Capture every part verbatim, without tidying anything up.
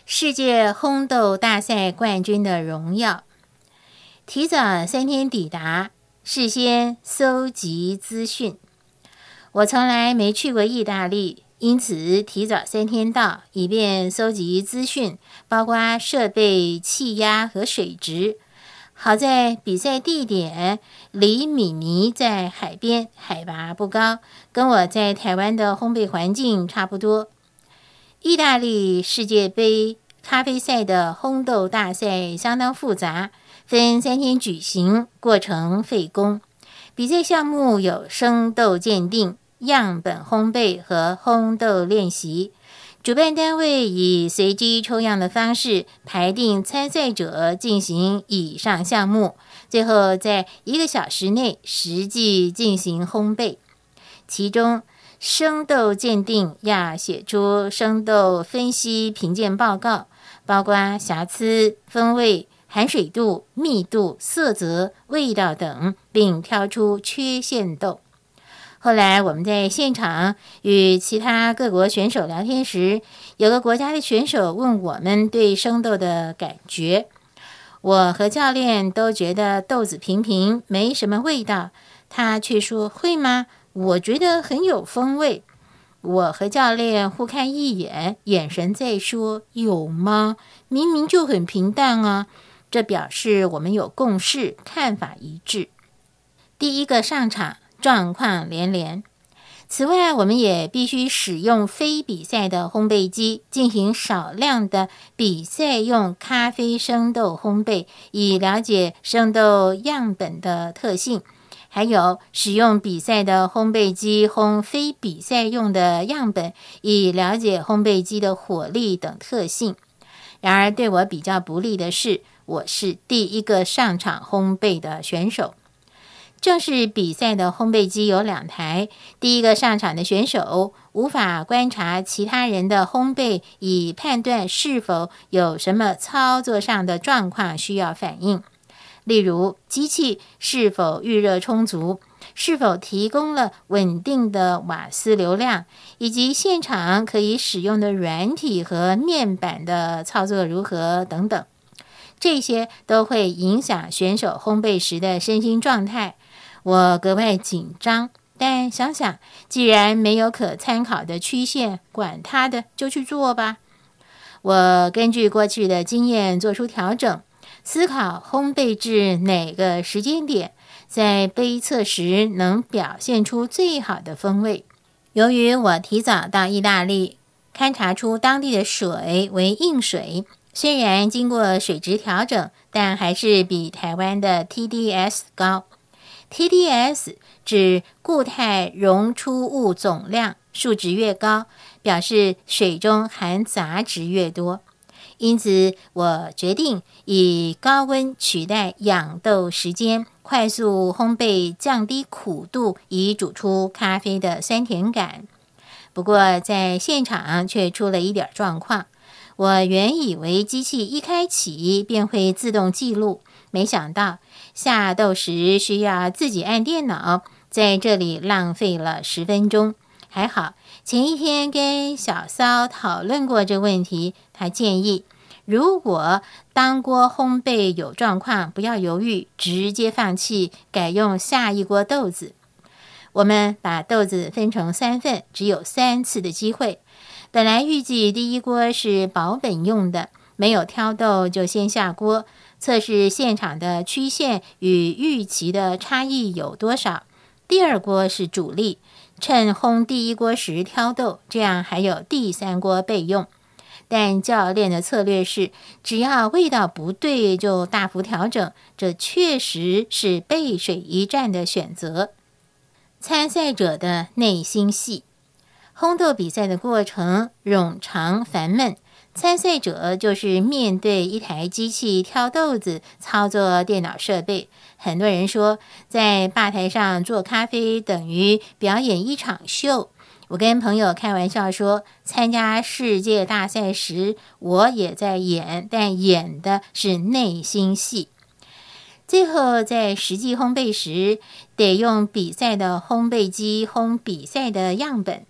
世界烘豆大赛冠军的荣耀。提早三天抵达，事先搜集资讯。我从来没去过意大利，因此提早三天到，以便搜集资讯，包括设备、气压和水质。好在比赛地点离米尼在海边，海拔不高，跟我在台湾的烘焙环境差不多。意大利世界杯咖啡赛的烘豆大赛相当复杂，分三天举行，过程费工。比赛项目有生豆鉴定、样本烘焙和烘豆练习。主办单位以随机抽样的方式排定参赛者进行以上项目，最后在一个小时内实际进行烘焙。其中生豆鉴定要写出生豆分析评鉴报告，包括瑕疵、风味、含水度、密度、色泽、味道等，并挑出缺陷豆。后来我们在现场与其他各国选手聊天时，有个国家的选手问我们对生豆的感觉。我和教练都觉得豆子平平，没什么味道，他却说会吗？我觉得很有风味。我和教练互看一眼，眼神在说有吗？明明就很平淡啊。这表示我们有共识，看法一致。第一个上场，状况连连。此外，我们也必须使用非比赛的烘焙机进行少量的比赛用咖啡生豆烘焙，以了解生豆样本的特性。还有使用比赛的烘焙机烘非比赛用的样本，以了解烘焙机的火力等特性。然而对我比较不利的是，我是第一个上场烘焙的选手。正式比赛的烘焙机有两台，第一个上场的选手无法观察其他人的烘焙，以判断是否有什么操作上的状况需要反应。例如，机器是否预热充足，是否提供了稳定的瓦斯流量，以及现场可以使用的软体和面板的操作如何等等。这些都会影响选手烘焙时的身心状态。我格外紧张，但想想，既然没有可参考的曲线，管他的，就去做吧。我根据过去的经验做出调整，思考烘焙至哪个时间点，在杯测时能表现出最好的风味。由于我提早到意大利，勘察出当地的水为硬水，虽然经过水质调整，但还是比台湾的 T D S 高。T D S 指固态溶出物总量，数值越高，表示水中含杂质越多。因此，我决定以高温取代养豆时间，快速烘焙，降低苦度，以煮出咖啡的酸甜感。不过，在现场却出了一点状况。我原以为机器一开启便会自动记录，没想到下豆时需要自己按电脑，在这里浪费了十分钟。还好前一天跟小骚讨论过这问题，他建议如果当锅烘焙有状况，不要犹豫，直接放弃，改用下一锅豆子。我们把豆子分成三份，只有三次的机会。本来预计第一锅是保本用的，没有挑豆就先下锅，测试现场的曲线与预期的差异有多少。第二锅是主力，趁烘第一锅时挑豆，这样还有第三锅备用。但教练的策略是，只要味道不对就大幅调整，这确实是背水一战的选择。参赛者的内心戏。烘豆比赛的过程冗长烦闷，参赛者就是面对一台机器挑豆子，操作电脑设备。很多人说，在吧台上做咖啡等于表演一场秀。我跟朋友开玩笑说，参加世界大赛时，我也在演，但演的是内心戏。最后在实际烘焙时，得用比赛的烘焙机烘比赛的样本。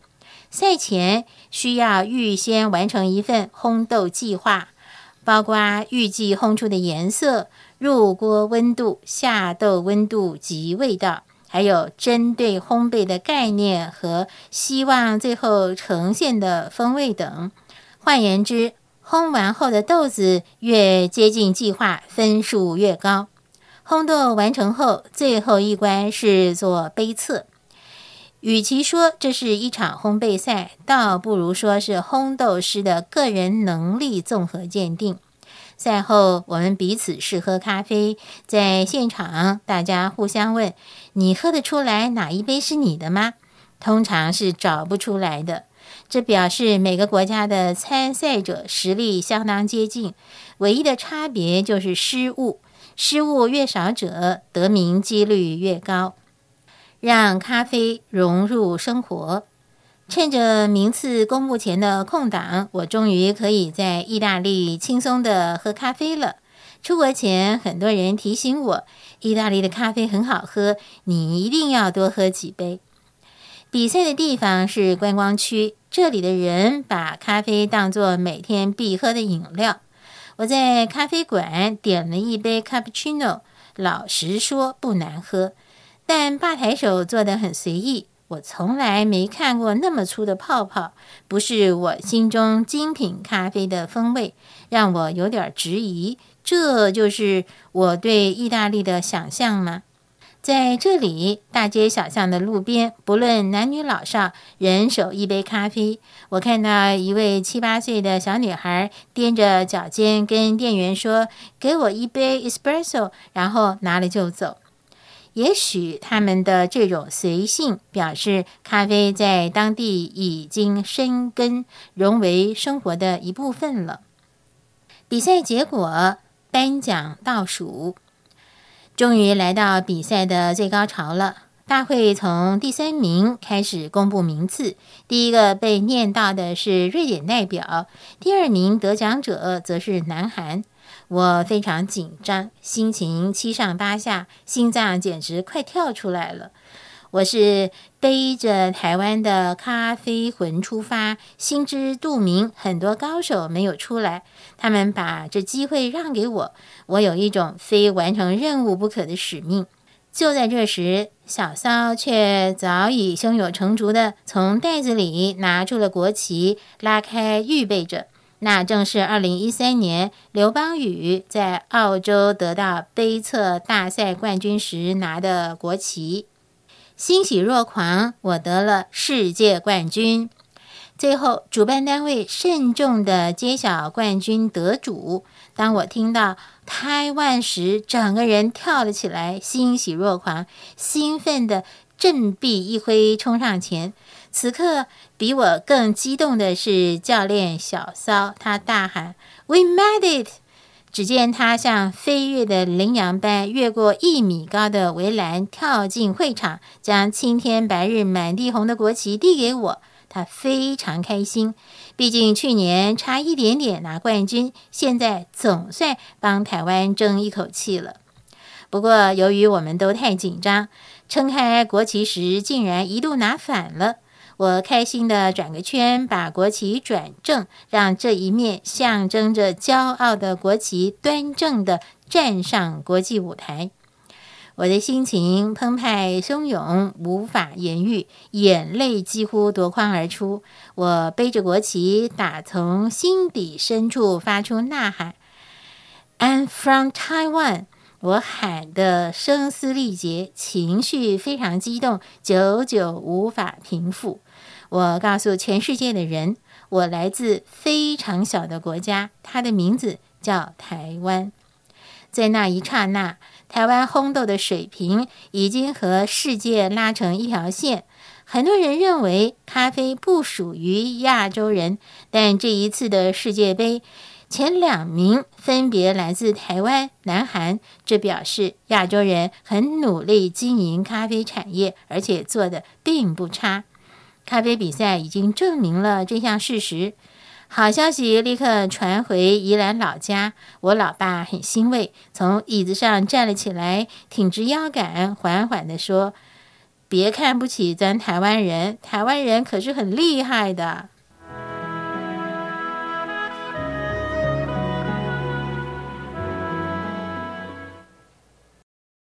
赛前需要预先完成一份烘豆计划，包括预计烘出的颜色、入锅温度、下豆温度及味道，还有针对烘焙的概念和希望最后呈现的风味等。换言之，烘完后的豆子越接近计划，分数越高。烘豆完成后，最后一关是做杯测。与其说这是一场烘焙赛，倒不如说是烘豆师的个人能力综合鉴定。赛后，我们彼此试喝咖啡，在现场大家互相问：“你喝得出来哪一杯是你的吗？”通常是找不出来的。这表示每个国家的参赛者实力相当接近，唯一的差别就是失误。失误越少者，得名几率越高。让咖啡融入生活。趁着名次公布前的空档，我终于可以在意大利轻松的喝咖啡了。出国前，很多人提醒我，意大利的咖啡很好喝，你一定要多喝几杯。比赛的地方是观光区，这里的人把咖啡当作每天必喝的饮料。我在咖啡馆点了一杯 cappuccino， 老实说不难喝，但吧台手做得很随意。我从来没看过那么粗的泡泡，不是我心中精品咖啡的风味，让我有点质疑，这就是我对意大利的想象吗？在这里，大街小巷的路边，不论男女老少，人手一杯咖啡。我看到一位七八岁的小女孩踮着脚尖跟店员说：“给我一杯 espresso”， 然后拿了就走。也许他们的这种随性表示咖啡在当地已经生根，融为生活的一部分了。比赛结果颁奖倒数，终于来到比赛的最高潮了。大会从第三名开始公布名次，第一个被念到的是瑞典代表，第二名得奖者则是南韩。我非常紧张，心情七上八下，心脏简直快跳出来了。我是背着台湾的咖啡魂出发，心知肚明，很多高手没有出来，他们把这机会让给我，我有一种非完成任务不可的使命。就在这时，小骚却早已胸有成竹地从袋子里拿出了国旗，拉开预备着。那正是二零一三年刘邦宇在澳洲得到杯测大赛冠军时拿的国旗。欣喜若狂，我得了世界冠军。最后，主办单位慎重地揭晓冠军得主。当我听到台湾时，整个人跳了起来，欣喜若狂，兴奋地振臂一挥冲上前。此刻比我更激动的是教练小骚，他大喊 "We made it"。 只见他像飞跃的羚羊般越过一米高的围栏，跳进会场，将青天白日满地红的国旗递给我。他非常开心，毕竟去年差一点点拿冠军，现在总算帮台湾争一口气了。不过由于我们都太紧张，撑开国旗时竟然一度拿反了。我开心地转个圈，把国旗转正，让这一面象征着骄傲的国旗端正地站上国际舞台。我的心情澎湃汹涌，无法言喻，眼泪几乎夺眶而出。我背着国旗，打从心底深处发出呐喊 "I'm from Taiwan"。我喊得声嘶力竭，情绪非常激动，久久无法平复。我告诉全世界的人，我来自非常小的国家，它的名字叫台湾。在那一刹那，台湾烘豆的水平已经和世界拉成一条线。很多人认为咖啡不属于亚洲人，但这一次的世界杯前两名分别来自台湾、南韩，这表示亚洲人很努力经营咖啡产业，而且做得并不差。咖啡比赛已经证明了这项事实。好消息立刻传回宜兰老家，我老爸很欣慰，从椅子上站了起来，挺直腰杆，缓缓地说别看不起咱台湾人，台湾人可是很厉害的。